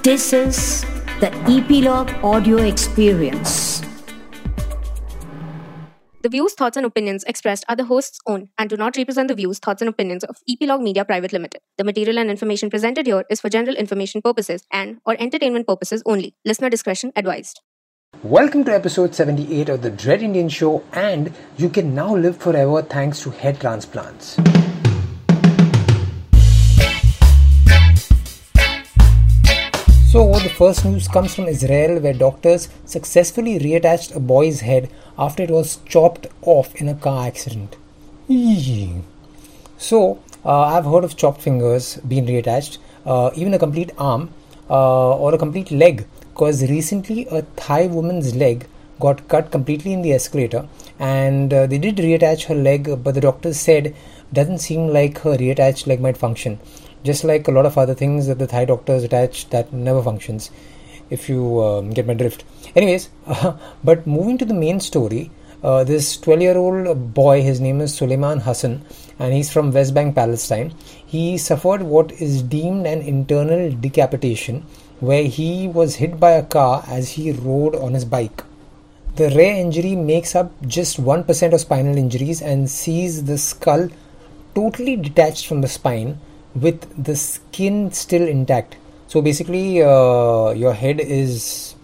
This is the Epilogue Audio Experience. The views, thoughts, and opinions expressed are the host's own and do not represent the views, thoughts, and opinions of Epilogue Media Private Limited. The material and information presented here is for general information purposes and/or entertainment purposes only. Listener discretion advised. Welcome to episode 78 of the Dread Indian Show, and you can now live forever thanks to head transplants. So the first news comes from Israel, where doctors successfully reattached a boy's head after it was chopped off in a car accident. So I've heard of chopped fingers being reattached, even a complete arm or a complete leg, because recently a Thai woman's leg got cut completely in the escalator, and they did reattach her leg, but the doctors said doesn't seem like her reattached leg might function. Just like a lot of other things that the Thai doctors attach that never functions, if you get my drift. Anyways, but moving to the main story, this 12-year-old boy, his name is Suleiman Hassan, and he's from West Bank, Palestine. He suffered what is deemed an internal decapitation, where he was hit by a car as he rode on his bike. The rare injury makes up just 1% of spinal injuries and sees the skull totally detached from the spine, with the skin still intact. So basically, your head is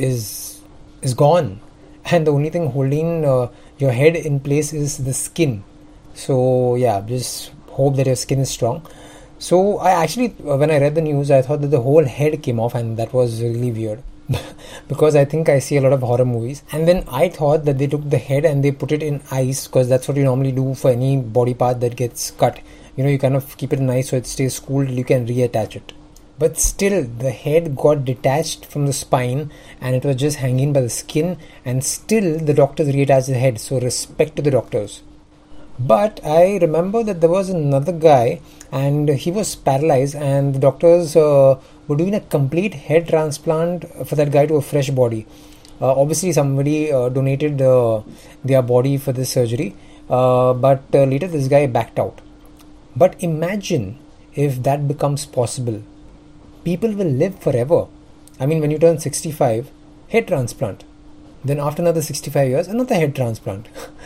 gone, and the only thing holding your head in place is the skin. So yeah, just hope that your skin is strong. So I actually, when I read the news, I thought that the whole head came off, and that was really weird. Because I think I see a lot of horror movies, and then I thought that they took the head and they put it in ice, because that's what you normally do for any body part that gets cut. You know, you kind of keep it in ice so it stays cool till you can reattach it. But still, the head got detached from the spine and it was just hanging by the skin, and still the doctors reattached the head, so respect to the doctors. But I remember that there was another guy and he was paralyzed, and the doctors were doing a complete head transplant for that guy to a fresh body. Obviously somebody donated their body for this surgery, but later this guy backed out. But imagine if that becomes possible. People will live forever. I mean, when you turn 65, head transplant. Then after another 65 years, another head transplant.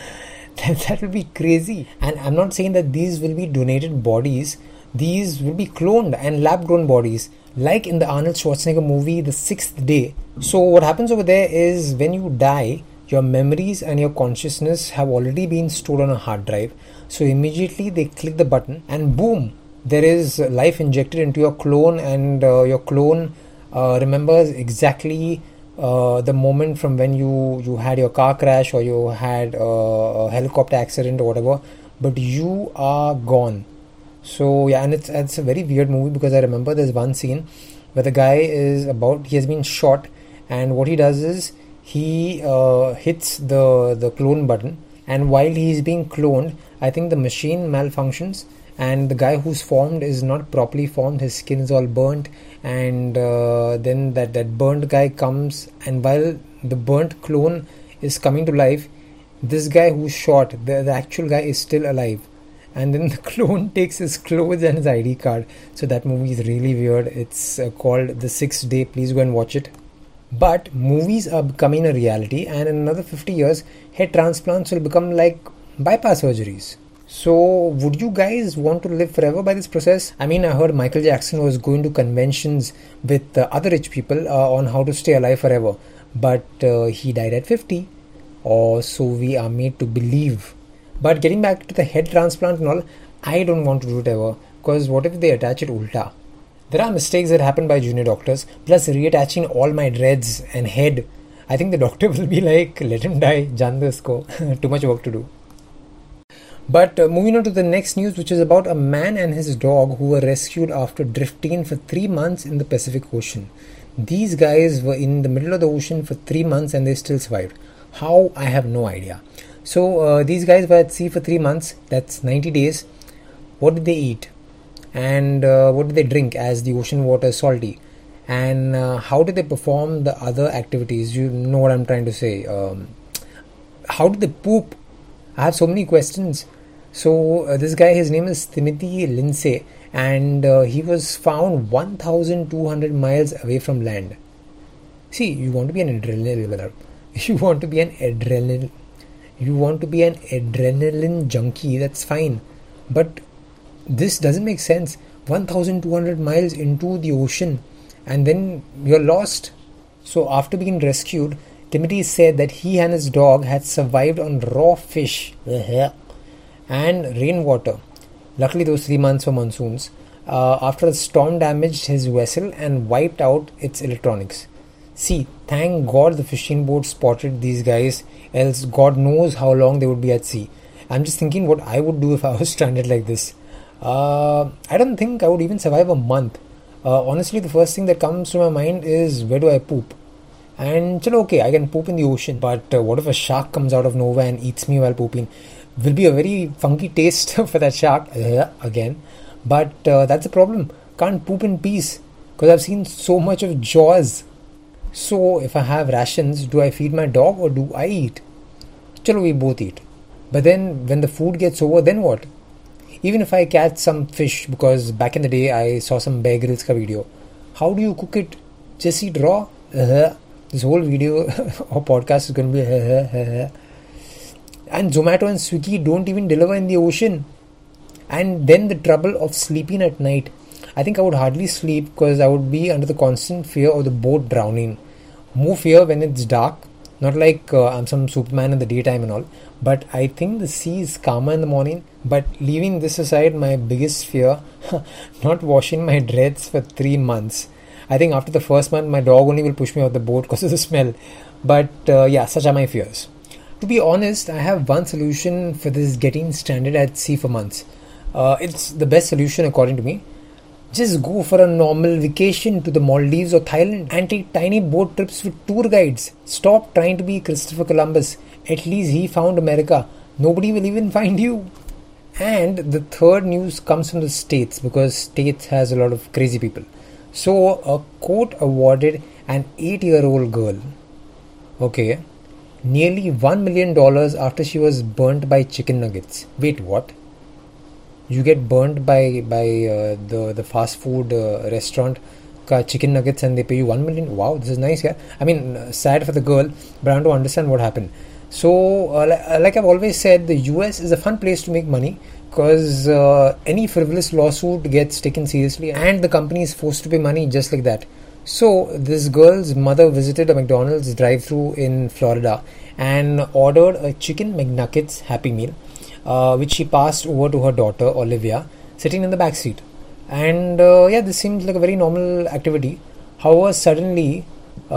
That will be crazy. And I'm not saying that these will be donated bodies. These will be cloned and lab-grown bodies, like in the Arnold Schwarzenegger movie, The Sixth Day. So what happens over there is, when you die, your memories and your consciousness have already been stored on a hard drive. So immediately they click the button and boom, there is life injected into your clone, and your clone remembers exactly the moment from when you had your car crash or you had a helicopter accident or whatever, but you are gone. So yeah, and it's a very weird movie, because I remember there's one scene where the guy he has been shot, and what he does is he hits the clone button, and while he's being cloned, I think the machine malfunctions, and the guy who's formed is not properly formed. His skin is all burnt, and then that burnt guy comes, and while the burnt clone is coming to life, this guy who's shot, the actual guy, is still alive. And then the clone takes his clothes and his ID card. So that movie is really weird. It's called The Sixth Day. Please go and watch it. But movies are becoming a reality, and in another 50 years, head transplants will become like bypass surgeries. So would you guys want to live forever by this process? I mean, I heard Michael Jackson was going to conventions with other rich people on how to stay alive forever. But he died at 50. Or so we are made to believe. But getting back to the head transplant and all, I don't want to do it ever. Because what if they attach it ulta? There are mistakes that happen by junior doctors. Plus reattaching all my dreads and head, I think the doctor will be like, let him die, jaan do usko. Too much work to do. But moving on to the next news, which is about a man and his dog who were rescued after drifting for 3 months in the Pacific Ocean. These guys were in the middle of the ocean for 3 months and they still survived. How? I have no idea. So these guys were at sea for 3 months, that's 90 days. What did they eat? And what did they drink, as the ocean water is salty? And how did they perform the other activities? You know what I'm trying to say. How did they poop? I have so many questions. So this guy, his name is Timothy Lindsay, and he was found 1,200 miles away from land. See, you want to be an adrenaline, you want to be an adrenaline junkie, that's fine. But this doesn't make sense. 1,200 miles into the ocean and then you're lost. So after being rescued, Timothy said that he and his dog had survived on raw fish and rainwater. Luckily those 3 months were monsoons. After a storm damaged his vessel and wiped out its electronics. See, thank God the fishing boat spotted these guys, else God knows how long they would be at sea. I'm just thinking what I would do if I was stranded like this. I don't think I would even survive a month. Honestly, the first thing that comes to my mind is, where do I poop? And chalo, okay, I can poop in the ocean, but what if a shark comes out of nowhere and eats me while pooping? Will be a very funky taste for that shark again. But that's the problem. Can't poop in peace because I've seen so much of Jaws. So if I have rations, do I feed my dog or do I eat? Chalo, we both eat. But then when the food gets over, then what? Even if I catch some fish, because back in the day I saw some Bear Grylls ka video. How do you cook it? Just eat raw? This whole video or podcast is going to be And Zomato and Swiggy don't even deliver in the ocean. And then the trouble of sleeping at night. I think I would hardly sleep because I would be under the constant fear of the boat drowning. More fear when it's dark. Not like I'm some Superman in the daytime and all. But I think the sea is calmer in the morning. But leaving this aside, my biggest fear, not washing my dreads for 3 months. I think after the first month, my dog only will push me out the boat because of the smell. But yeah, such are my fears. To be honest, I have one solution for this getting stranded at sea for months. It's the best solution according to me. Just go for a normal vacation to the Maldives or Thailand and take tiny boat trips with tour guides. Stop trying to be Christopher Columbus. At least he found America. Nobody will even find you. And the third news comes from the States because States has a lot of crazy people. So a court awarded an 8-year-old girl, okay, nearly $1 million after she was burnt by chicken nuggets. Wait, what? You get burnt by the fast food restaurant ka chicken nuggets and they pay you 1 million? Wow, this is nice, yeah. I mean, sad for the girl, but I want to understand what happened. So, like I've always said, the US is a fun place to make money because any frivolous lawsuit gets taken seriously and the company is forced to pay money just like that. So, this girl's mother visited a McDonald's drive-thru in Florida and ordered a chicken McNuggets Happy Meal, which she passed over to her daughter, Olivia, sitting in the back seat. And yeah, this seems like a very normal activity. However, suddenly,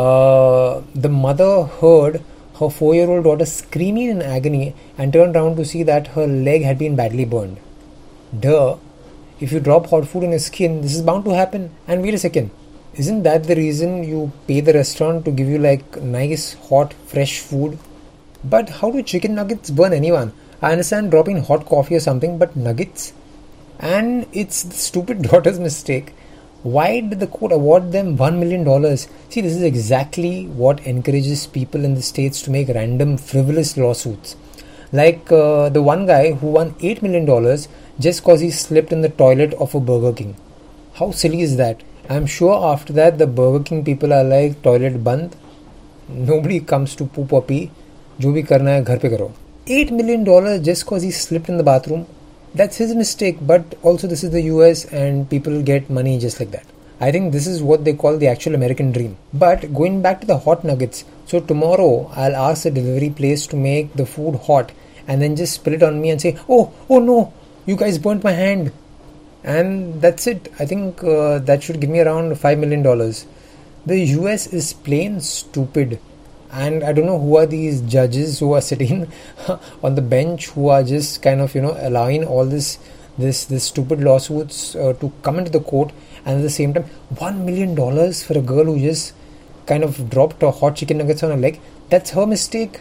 the mother heard her 4-year-old daughter screaming in agony and turned around to see that her leg had been badly burned. Duh. If you drop hot food in your skin, this is bound to happen. And wait a second. Isn't that the reason you pay the restaurant to give you like nice, hot, fresh food? But how do chicken nuggets burn anyone? I understand dropping hot coffee or something, but nuggets? And it's the stupid daughter's mistake. Why did the court award them $1 million? See, this is exactly what encourages people in the States to make random frivolous lawsuits. Like the one guy who won $8 million just cause he slipped in the toilet of a Burger King. How silly is that? I'm sure after that the Burger King people are like, toilet band. Nobody comes to poop or pee. Jo bhi karna hai, ghar pe karo. $8 million just cause he slipped in the bathroom. That's his mistake, but also this is the US and people get money just like that. I think this is what they call the actual American dream. But going back to the hot nuggets, so tomorrow I'll ask the delivery place to make the food hot and then just spill it on me and say, oh no, you guys burnt my hand. And that's it. I think that should give me around $5 million. The US is plain stupid. And I don't know who are these judges who are sitting on the bench who are just kind of, allowing all this stupid lawsuits to come into the court, and at the same time, $1 million for a girl who just kind of dropped a hot chicken nuggets on her leg. That's her mistake.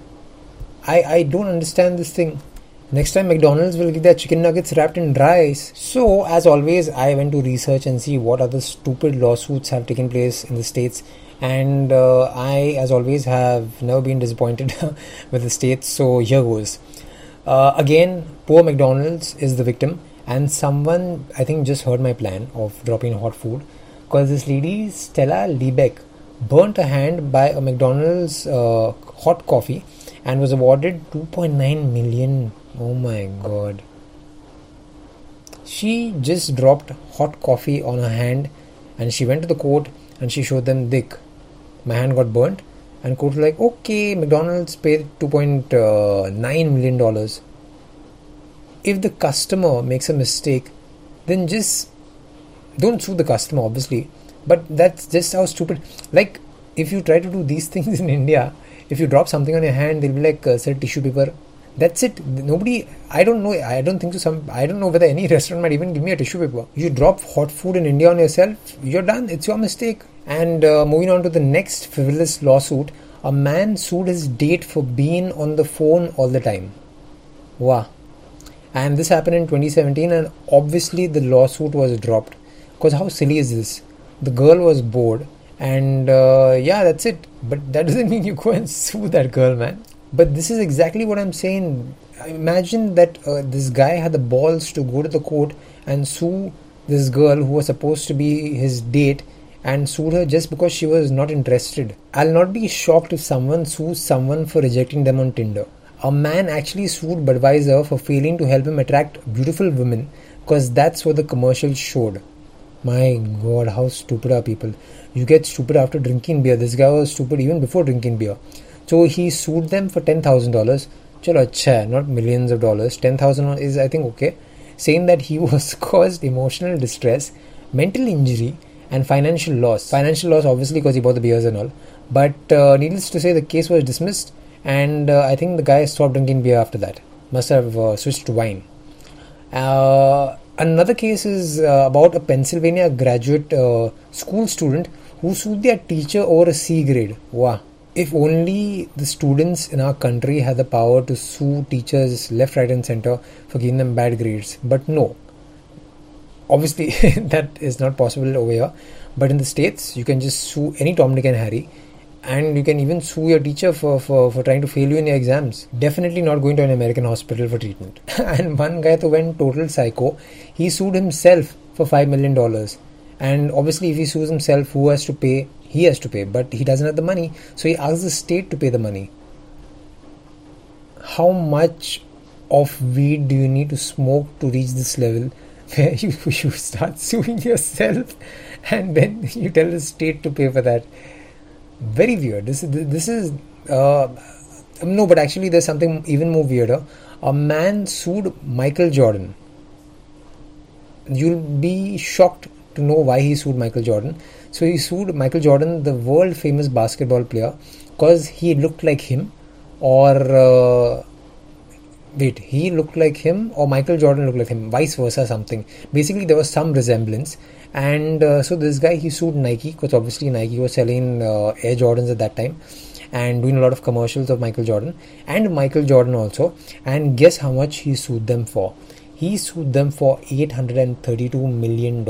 I don't understand this thing. Next time McDonald's will give their chicken nuggets wrapped in rice. So as always, I went to research and see what other stupid lawsuits have taken place in the States. And I, as always, have never been disappointed with the States, so here goes. Again, poor McDonald's is the victim, and someone, I think, just heard my plan of dropping hot food, because this lady, Stella Liebeck, burnt her hand by a McDonald's hot coffee and was awarded 2.9 million. Oh my god. She just dropped hot coffee on her hand and she went to the court and she showed them, Dick, my hand got burnt. And court was like, okay, McDonald's paid $2.9 million. If the customer makes a mistake, then just don't sue the customer, obviously. But that's just how stupid. Like, if you try to do these things in India, if you drop something on your hand, they'll be like, sir, tissue paper. That's it. Nobody, I don't know whether any restaurant might even give me a tissue paper. You drop hot food in India on yourself, you're done. It's your mistake. And moving on to the next frivolous lawsuit, a man sued his date for being on the phone all the time. Wow. And this happened in 2017, and obviously the lawsuit was dropped. Because how silly is this? The girl was bored, and yeah, that's it. But that doesn't mean you go and sue that girl, man. But this is exactly what I'm saying. Imagine that this guy had the balls to go to the court and sue this girl who was supposed to be his date, and sued her just because she was not interested. I'll not be shocked if someone sues someone for rejecting them on Tinder. A man actually sued Budweiser for failing to help him attract beautiful women, because that's what the commercial showed. My god, how stupid are people. You get stupid after drinking beer. This guy was stupid even before drinking beer. So he sued them for $10,000. Chalo, acha, not millions of dollars. $10,000 is, I think, okay. Saying that he was caused emotional distress, mental injury, and financial loss. Financial loss, obviously, because he bought the beers and all. But needless to say, the case was dismissed, and I think the guy stopped drinking beer after that. Must have switched to wine. Another case is about a Pennsylvania graduate school student who sued their teacher over a C grade. Wow. If only the students in our country had the power to sue teachers left, right and center for giving them bad grades. But no. Obviously, that is not possible over here. But in the States, you can just sue any Tom, Dick and Harry. And you can even sue your teacher for trying to fail you in your exams. Definitely not going to an American hospital for treatment. And one guy who went total psycho, he sued himself for $5 million. And obviously, if he sues himself, who has to pay? He has to pay, but he doesn't have the money. So he asks the state to pay the money. How much of weed do you need to smoke to reach this level where you start suing yourself and then you tell the state to pay for that? Very weird. This is no, but actually there's something even more weirder. A man sued Michael Jordan. You'll be shocked to know why he sued Michael Jordan. So he sued Michael Jordan, the world famous basketball player, because he looked like him, or he looked like him, or Michael Jordan looked like him, vice versa, something. Basically, there was some resemblance. And so this guy, he sued Nike, because obviously Nike was selling Air Jordans at that time and doing a lot of commercials of Michael Jordan, and Michael Jordan also. And guess how much he sued them for? He sued them for $832 million.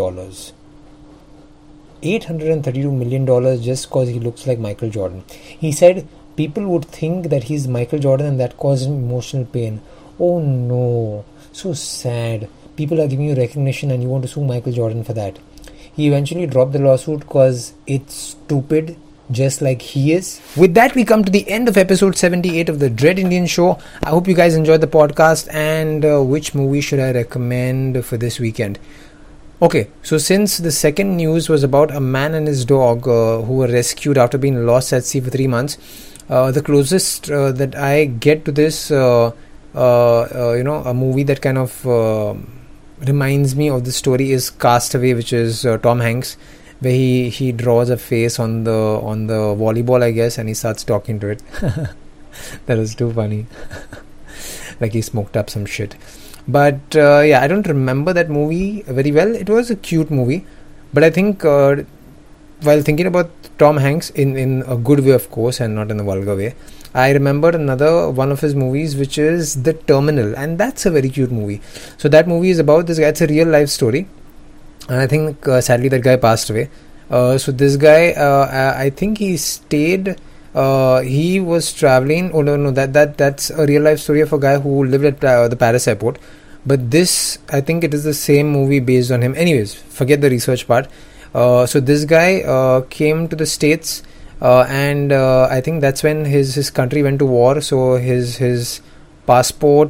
$832 million just because he looks like Michael Jordan. He said people would think that he's Michael Jordan and that caused him emotional pain. Oh no, so sad. People are giving you recognition and you want to sue Michael Jordan for that. He eventually dropped the lawsuit because it's stupid, just like he is. With that, we come to the end of episode 78 of the Dread Indian Show. I hope you guys enjoyed the podcast. And which movie should I recommend for this weekend? Okay, so since the second news was about a man and his dog who were rescued after being lost at sea for 3 months, the closest that I get to this, a movie that kind of reminds me of the story is Castaway, which is Tom Hanks, where he draws a face on the volleyball, I guess, and he starts talking to it. That was too funny. Like he smoked up some shit. But yeah, I don't remember that movie very well. It was a cute movie, but I think while thinking about Tom Hanks in a good way, of course, and not in a vulgar way, I remembered another one of his movies, which is The Terminal, and that's a very cute movie. So that movie is about this guy. It's a real life story, and I think sadly that guy passed away. So this guy, I think he stayed. He was traveling. Oh no, that's a real life story of a guy who lived at the Paris airport. but this, I think it is the same movie based on him. Anyways, forget the research part. So this guy came to the States, and I think that's when his country went to war. So his passport,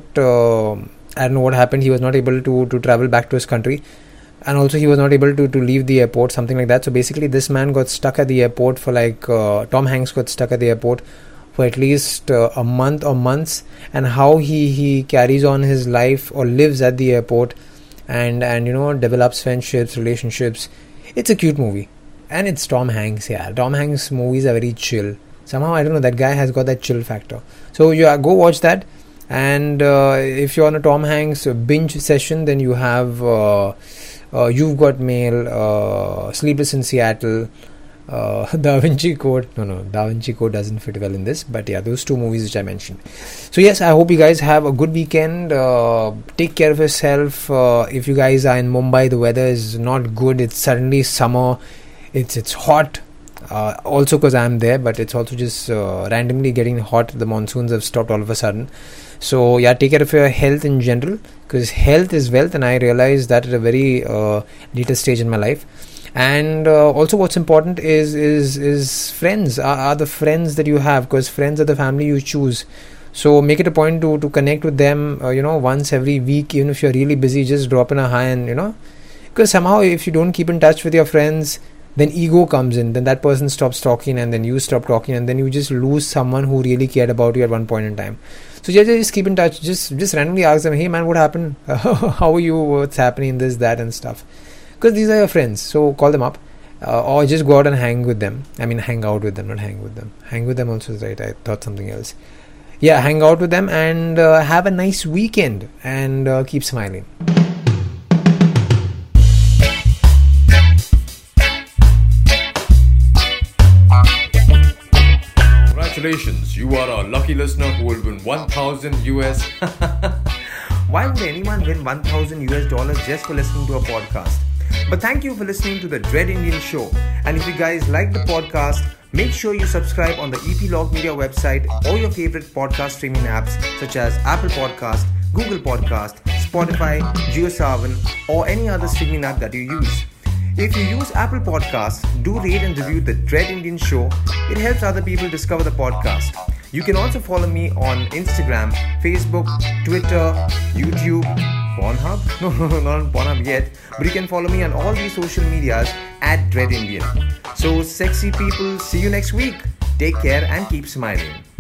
I don't know what happened. He was not able to travel back to his country, and also he was not able to leave the airport, something like that. So basically, this man got stuck at the airport for like Tom Hanks got stuck at the airport for at least a month or months, and how he carries on his life or lives at the airport, and develops friendships, relationships. It's a cute movie, and it's Tom Hanks. Yeah, Tom Hanks movies are very chill. Somehow, I don't know, that guy has got that chill factor. So go watch that. And if you're on a Tom Hanks binge session, then you have You've Got Mail, Sleepless in Seattle, Da Vinci Code. No, Da Vinci Code doesn't fit well in this, but yeah, those two movies which I mentioned. So yes, I hope you guys have a good weekend. Take care of yourself. If you guys are in Mumbai, the weather is not good. It's suddenly summer. It's hot. Also because I'm there, but it's also just randomly getting hot. The monsoons have stopped all of a sudden. So yeah, take care of your health in general, because health is wealth, and I realized that at a very later stage in my life. And also what's important is friends, are the friends that you have, because friends are the family you choose. So make it a point to connect with them, once every week. Even if you're really busy, just drop in a hi, and because somehow if you don't keep in touch with your friends, then ego comes in, then that person stops talking, and then you stop talking, and then you just lose someone who really cared about you at one point in time. So just keep in touch. Just randomly ask them, hey man, what happened? How are you? What's happening? This, that, and stuff. Because these are your friends. So call them up, or just go out and hang with them. I mean, hang out with them, not hang with them. Hang with them also is right. I thought something else. Yeah, hang out with them and have a nice weekend, and keep smiling. Congratulations, you are a lucky listener who will win 1,000 US. Why would anyone win $1,000 just for listening to a podcast? But thank you for listening to the Dread Indian Show. And if you guys like the podcast, make sure you subscribe on the Epilogue Media website or your favorite podcast streaming apps such as Apple Podcast, Google Podcast, Spotify, JioSaavn, or any other streaming app that you use. If you use Apple Podcasts, do rate and review the Dread Indian Show. It helps other people discover the podcast. You can also follow me on Instagram, Facebook, Twitter, YouTube, Pornhub? No, not on Pornhub yet. But you can follow me on all these social medias at Dread Indian. So sexy people, see you next week. Take care and keep smiling.